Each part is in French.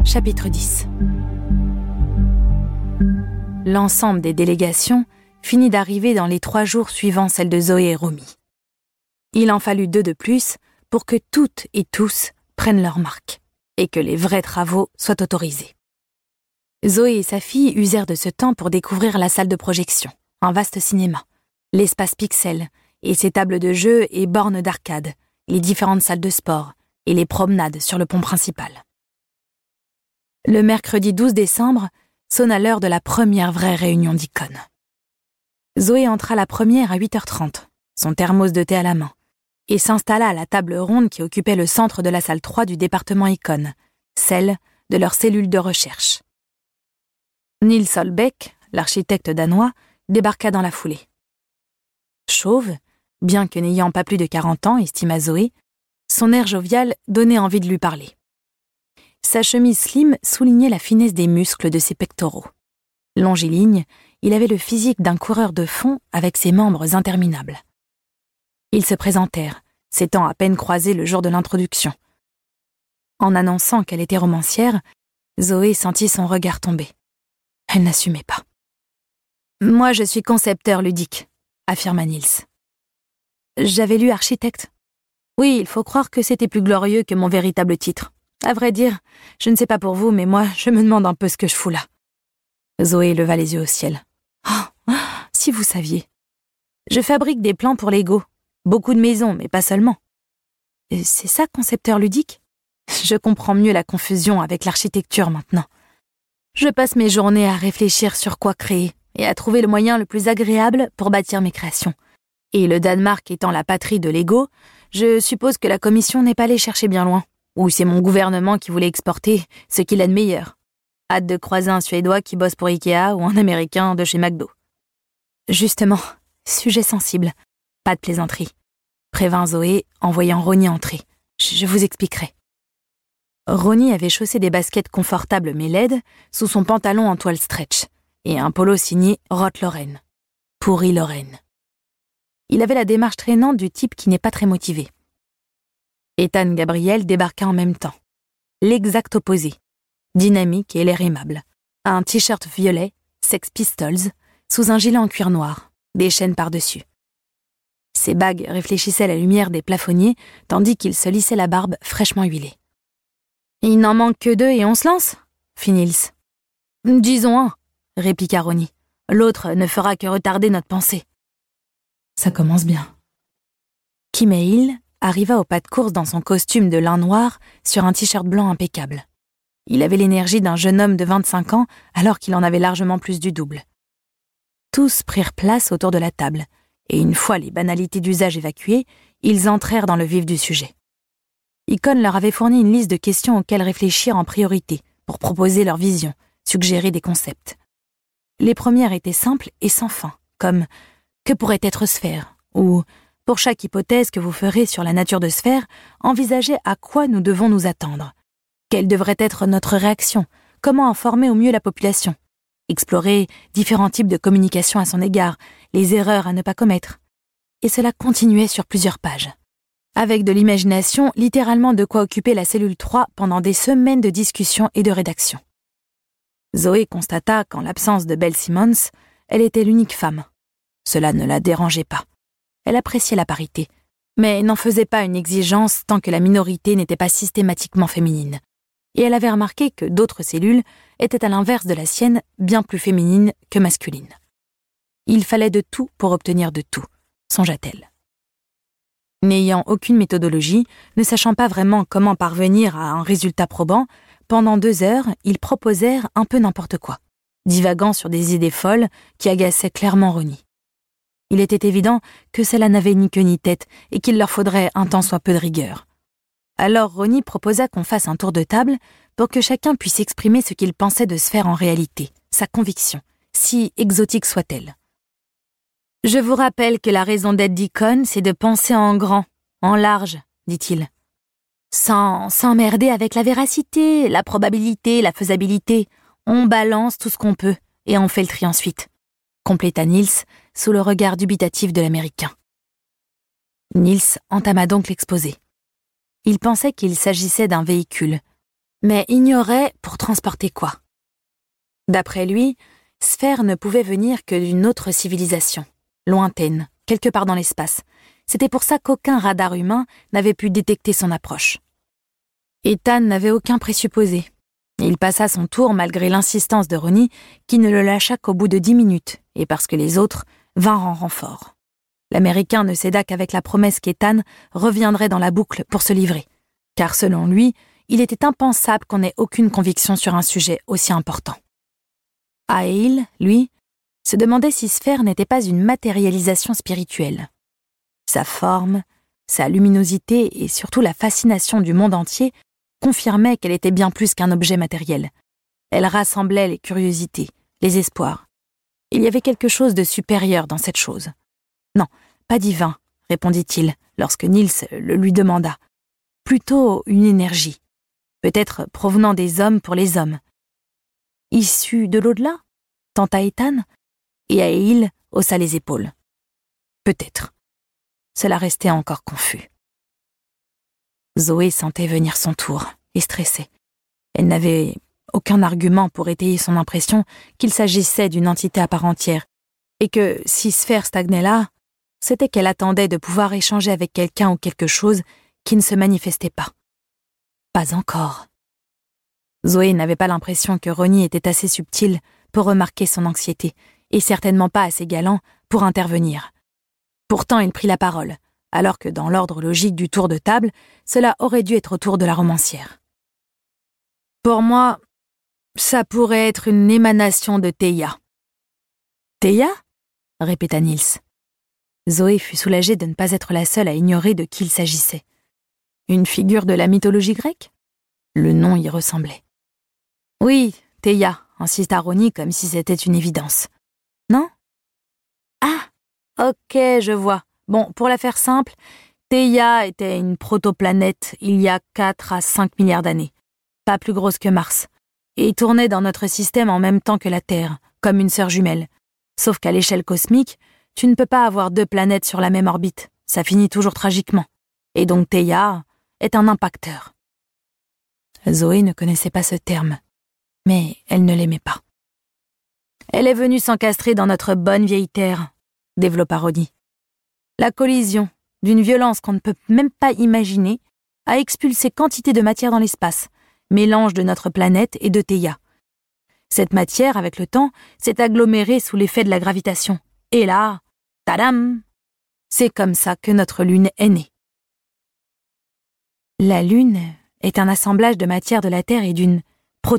Chapitre 10. L'ensemble des délégations finit d'arriver dans les 3 jours suivant celle de Zoé et Romy. Il en fallut 2 de plus pour que toutes et tous prennent leur marque et que les vrais travaux soient autorisés. Zoé et sa fille usèrent de ce temps pour découvrir la salle de projection, un vaste cinéma, l'espace Pixel et ses tables de jeux et bornes d'arcade, les différentes salles de sport et les promenades sur le pont principal. Le mercredi 12 décembre sonna l'heure de la première vraie réunion d'Icon. Zoé entra la première à 8h30, son thermos de thé à la main, et s'installa à la table ronde qui occupait le centre de la salle 3 du département Icon, celle de leur cellule de recherche. Nils Holbeck, l'architecte danois, débarqua dans la foulée. Chauve, bien que n'ayant pas plus de 40 ans, estima Zoé, son air jovial donnait envie de lui parler. Sa chemise slim soulignait la finesse des muscles de ses pectoraux. Longiligne, il avait le physique d'un coureur de fond avec ses membres interminables. Ils se présentèrent, s'étant à peine croisés le jour de l'introduction. En annonçant qu'elle était romancière, Zoé sentit son regard tomber. Elle n'assumait pas. « Moi, je suis concepteur ludique », affirma Nils. « J'avais lu architecte. Oui, il faut croire que c'était plus glorieux que mon véritable titre. À vrai dire, je ne sais pas pour vous, mais moi, je me demande un peu ce que je fous là. » Zoé leva les yeux au ciel. « Oh, si vous saviez. Je fabrique des plans pour Lego. Beaucoup de maisons, mais pas seulement. » C'est ça, concepteur ludique ? Je comprends mieux la confusion avec l'architecture maintenant. Je passe mes journées à réfléchir sur quoi créer et à trouver le moyen le plus agréable pour bâtir mes créations. Et le Danemark étant la patrie de Lego, je suppose que la commission n'est pas allée chercher bien loin. Ou c'est mon gouvernement qui voulait exporter ce qu'il a de meilleur. Hâte de croiser un Suédois qui bosse pour Ikea ou un Américain de chez McDo. Justement, sujet sensible. Pas de plaisanterie. Prévint Zoé en voyant Ronnie entrer. Je vous expliquerai. Ronnie avait chaussé des baskets confortables mais laides sous son pantalon en toile stretch et un polo signé Roth Lorraine. Pourri Lorraine. Il avait la démarche traînante du type qui n'est pas très motivé. Ethan Gabriel débarqua en même temps. L'exact opposé. Dynamique et l'air aimable. Un t-shirt violet, Sex Pistols, sous un gilet en cuir noir, des chaînes par-dessus. Ses bagues réfléchissaient à la lumière des plafonniers, tandis qu'il se lissait la barbe fraîchement huilée. « Il n'en manque que 2 et on se lance ?» fit Nils. « Disons 1, répliqua Ronnie. « L'autre ne fera que retarder notre pensée. » Ça commence bien. Kim Hale arriva au pas de course dans son costume de lin noir sur un t-shirt blanc impeccable. Il avait l'énergie d'un jeune homme de 25 ans alors qu'il en avait largement plus du double. Tous prirent place autour de la table, et une fois les banalités d'usage évacuées, ils entrèrent dans le vif du sujet. Icon leur avait fourni une liste de questions auxquelles réfléchir en priorité pour proposer leur vision, suggérer des concepts. Les premières étaient simples et sans fin, comme « Que pourrait être Sphère ?» ou « Pour chaque hypothèse que vous ferez sur la nature de Sphère, envisagez à quoi nous devons nous attendre. Quelle devrait être notre réaction ? Comment informer au mieux la population ? Explorer différents types de communication à son égard, les erreurs à ne pas commettre. » Et cela continuait sur plusieurs pages. Avec de l'imagination, littéralement de quoi occuper la cellule 3 pendant des semaines de discussion et de rédaction. Zoé constata qu'en l'absence de Belle Simmons, elle était l'unique femme. Cela ne la dérangeait pas. Elle appréciait la parité, mais n'en faisait pas une exigence tant que la minorité n'était pas systématiquement féminine. Et elle avait remarqué que d'autres cellules étaient à l'inverse de la sienne bien plus féminines que masculines. Il fallait de tout pour obtenir de tout, songea-t-elle. N'ayant aucune méthodologie, ne sachant pas vraiment comment parvenir à un résultat probant, pendant 2 heures, ils proposèrent un peu n'importe quoi, divaguant sur des idées folles qui agaçaient clairement Ronnie. Il était évident que cela n'avait ni queue ni tête et qu'il leur faudrait un tant soit peu de rigueur. Alors Ronnie proposa qu'on fasse un tour de table pour que chacun puisse exprimer ce qu'il pensait de Sphère en réalité, sa conviction, si exotique soit-elle. « Je vous rappelle que la raison d'être d'Icon, c'est de penser en grand, en large, dit-il. Sans s'emmerder avec la véracité, la probabilité, la faisabilité. On balance tout ce qu'on peut et on fait le tri ensuite. » compléta Nils sous le regard dubitatif de l'Américain. Nils entama donc l'exposé. Il pensait qu'il s'agissait d'un véhicule, Mais ignorait pour transporter quoi? D'après lui, Sphère ne pouvait venir que d'une autre civilisation, lointaine, quelque part dans l'espace. C'était pour ça qu'aucun radar humain n'avait pu détecter son approche. Ethan n'avait aucun présupposé. Il passa son tour malgré l'insistance de Ronnie, qui ne le lâcha qu'au bout de 10 minutes, et parce que les autres vinrent en renfort. L'Américain ne céda qu'avec la promesse qu'Ethan reviendrait dans la boucle pour se livrer, car selon lui, il était impensable qu'on ait aucune conviction sur un sujet aussi important. Ail, lui, se demandait si Sphère n'était pas une matérialisation spirituelle. Sa forme, sa luminosité et surtout la fascination du monde entier confirmaient qu'elle était bien plus qu'un objet matériel. Elle rassemblait les curiosités, les espoirs. Il y avait quelque chose de supérieur dans cette chose. Non, pas divin, répondit-il lorsque Niels le lui demanda. Plutôt une énergie, peut-être provenant des hommes pour les hommes. Issue de l'au-delà, tenta Ethan, et Ail haussa les épaules. Peut-être. Cela restait encore confus. Zoé sentait venir son tour, et stressait. Elle n'avait aucun argument pour étayer son impression qu'il s'agissait d'une entité à part entière, et que, si Sphère stagnait là, c'était qu'elle attendait de pouvoir échanger avec quelqu'un ou quelque chose qui ne se manifestait pas. Pas encore. Zoé n'avait pas l'impression que Ronnie était assez subtil pour remarquer son anxiété, et certainement pas assez galant pour intervenir. Pourtant, il prit la parole, alors que dans l'ordre logique du tour de table, cela aurait dû être au tour de la romancière. Pour moi, ça pourrait être une émanation de Théia. Théia ? Répéta Niels. Zoé fut soulagée de ne pas être la seule à ignorer de qui il s'agissait. Une figure de la mythologie grecque ? Le nom y ressemblait. Oui, Théia, insista Ronnie comme si c'était une évidence. Non ? Ah, ok, je vois. Bon, pour la faire simple, Théia était une protoplanète il y a 4 à 5 milliards d'années, pas plus grosse que Mars, et tournait dans notre système en même temps que la Terre, comme une sœur jumelle. Sauf qu'à l'échelle cosmique, tu ne peux pas avoir 2 planètes sur la même orbite, ça finit toujours tragiquement. Et donc Théia est un impacteur. Zoé ne connaissait pas ce terme, mais elle ne l'aimait pas. Elle est venue s'encastrer dans notre bonne vieille Terre, développa Ronnie. La collision, d'une violence qu'on ne peut même pas imaginer, a expulsé quantité de matière dans l'espace, mélange de notre planète et de Théia. Cette matière, avec le temps, s'est agglomérée sous l'effet de la gravitation. Et là, tadam! C'est comme ça que notre Lune est née. La Lune est un assemblage de matière de la Terre et d'une protoplanète ?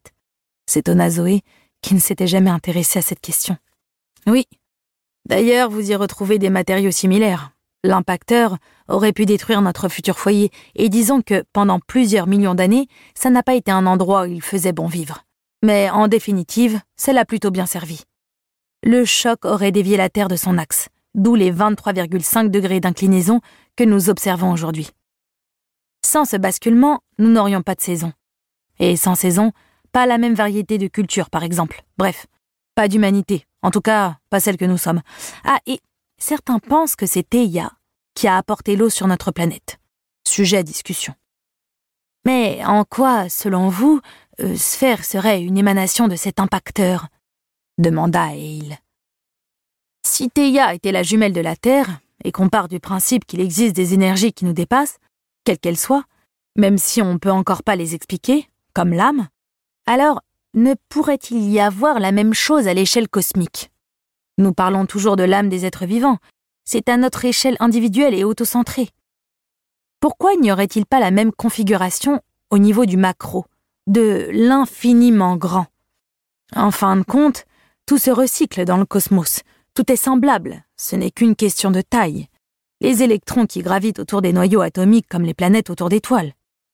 S'étonna Zoé, qui ne s'était jamais intéressée à cette question. Oui. D'ailleurs, vous y retrouvez des matériaux similaires. L'impacteur aurait pu détruire notre futur foyer, et disons que, pendant plusieurs millions d'années, ça n'a pas été un endroit où il faisait bon vivre. Mais en définitive, ça l'a plutôt bien servi. Le choc aurait dévié la Terre de son axe, d'où les 23,5 degrés d'inclinaison que nous observons aujourd'hui. Sans ce basculement, nous n'aurions pas de saison. Et sans saison, pas la même variété de cultures, par exemple. Bref, pas d'humanité, en tout cas, pas celle que nous sommes. Ah, et certains pensent que c'est Théia qui a apporté l'eau sur notre planète. Sujet à discussion. Mais en quoi, selon vous, Sphère serait une émanation de cet impacteur ? Demanda Ail. Si Théia était la jumelle de la Terre, et qu'on part du principe qu'il existe des énergies qui nous dépassent, quelles qu'elles soient, même si on ne peut encore pas les expliquer, comme l'âme, alors ne pourrait-il y avoir la même chose à l'échelle cosmique ? Nous parlons toujours de l'âme des êtres vivants, c'est à notre échelle individuelle et autocentrée. Pourquoi n'y aurait-il pas la même configuration au niveau du macro, de l'infiniment grand ? En fin de compte, tout se recycle dans le cosmos, tout est semblable, ce n'est qu'une question de taille. Les électrons qui gravitent autour des noyaux atomiques comme les planètes autour d'étoiles.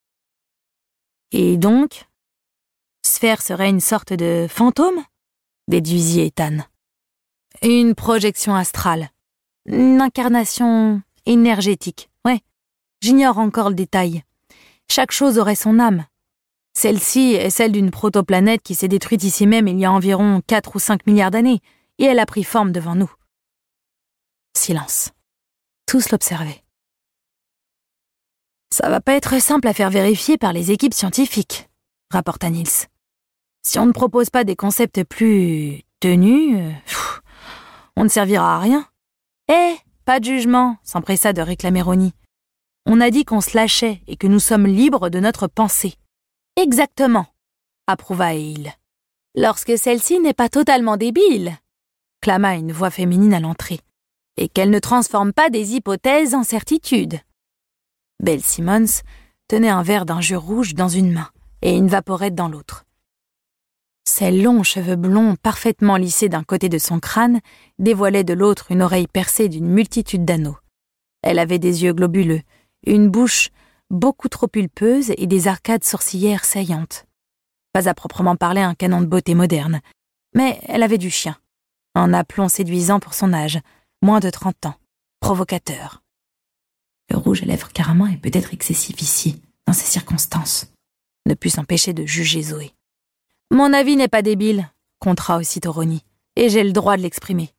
Et donc, Sphère serait une sorte de fantôme ? Déduisit Ethan. Une projection astrale. Une incarnation énergétique, ouais. J'ignore encore le détail. Chaque chose aurait son âme. Celle-ci est celle d'une protoplanète qui s'est détruite ici même il y a environ 4 ou 5 milliards d'années, et elle a pris forme devant nous. Silence. Tous l'observaient. Ça va pas être simple à faire vérifier par les équipes scientifiques, rapporta Niels. Si on ne propose pas des concepts plus tenus, on ne servira à rien. Pas de jugement, s'empressa de réclamer Ronnie. On a dit qu'on se lâchait et que nous sommes libres de notre pensée. Exactement, approuva Éil. Lorsque celle-ci n'est pas totalement débile, clama une voix féminine à l'entrée, et qu'elle ne transforme pas des hypothèses en certitudes. Belle Simmons tenait un verre d'injure rouge dans une main et une vaporette dans l'autre. Ses longs cheveux blonds parfaitement lissés d'un côté de son crâne dévoilaient de l'autre une oreille percée d'une multitude d'anneaux. Elle avait des yeux globuleux, une bouche beaucoup trop pulpeuse et des arcades sourcilières saillantes. Pas à proprement parler un canon de beauté moderne, mais elle avait du chien. Un aplomb séduisant pour son âge, moins de 30 ans, provocateur. Le rouge à lèvres carmin est peut-être excessif ici, dans ces circonstances, ne put s'empêcher de juger Zoé. Mon avis n'est pas débile, contra aussitôt Ronnie, et j'ai le droit de l'exprimer.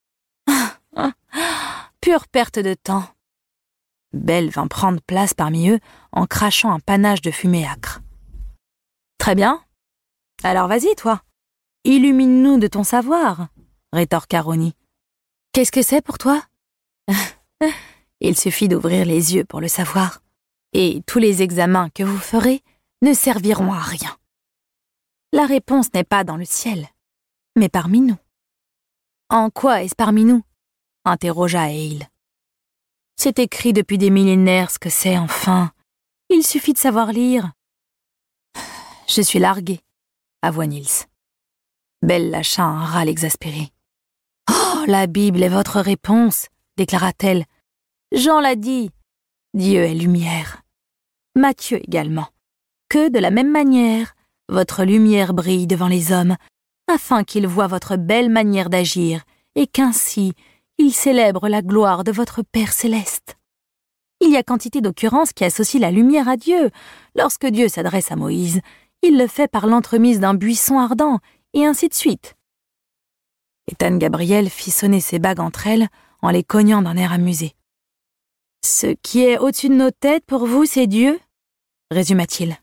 Pure perte de temps. Belle vint prendre place parmi eux en crachant un panache de fumée âcre. Très bien. Alors vas-y, toi. Illumine-nous de ton savoir, rétorqua Ronnie. Qu'est-ce que c'est pour toi? Il suffit d'ouvrir les yeux pour le savoir, et tous les examens que vous ferez ne serviront à rien. La réponse n'est pas dans le ciel, mais parmi nous. En quoi est-ce parmi nous? Interrogea Éil. C'est écrit depuis des millénaires ce que c'est, enfin. Il suffit de savoir lire. Je suis larguée, avoua Niels. Belle lâcha un râle exaspéré. Oh, la Bible est votre réponse, déclara-t-elle. Jean l'a dit. Dieu est lumière. Matthieu également. Que de la même manière, votre lumière brille devant les hommes, afin qu'ils voient votre belle manière d'agir, et qu'ainsi, ils célèbrent la gloire de votre Père céleste. Il y a quantité d'occurrences qui associent la lumière à Dieu. Lorsque Dieu s'adresse à Moïse, il le fait par l'entremise d'un buisson ardent, et ainsi de suite. Ethan Gabriel fit sonner ses bagues entre elles en les cognant d'un air amusé. « Ce qui est au-dessus de nos têtes pour vous, c'est Dieu ?» résuma-t-il.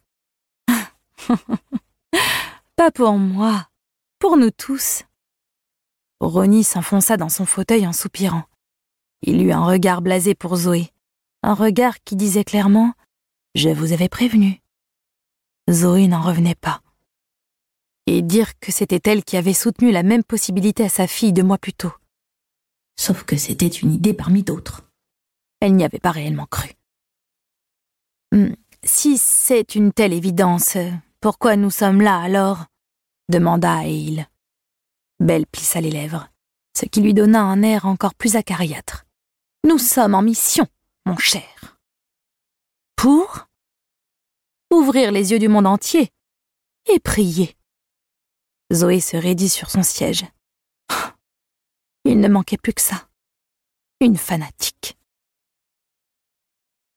« Pas pour moi, pour nous tous. » Ronnie s'enfonça dans son fauteuil en soupirant. Il eut un regard blasé pour Zoé, un regard qui disait clairement « Je vous avais prévenu ». Zoé n'en revenait pas. Et dire que c'était elle qui avait soutenu la même possibilité à sa fille 2 mois plus tôt. Sauf que c'était une idée parmi d'autres. Elle n'y avait pas réellement cru. Si c'est une telle évidence, pourquoi nous sommes là alors? Demanda Éil. Belle plissa les lèvres, ce qui lui donna un air encore plus acariâtre. Nous sommes en mission, mon cher. Pour ouvrir les yeux du monde entier et prier. Zoé se raidit sur son siège. Il ne manquait plus que ça. Une fanatique.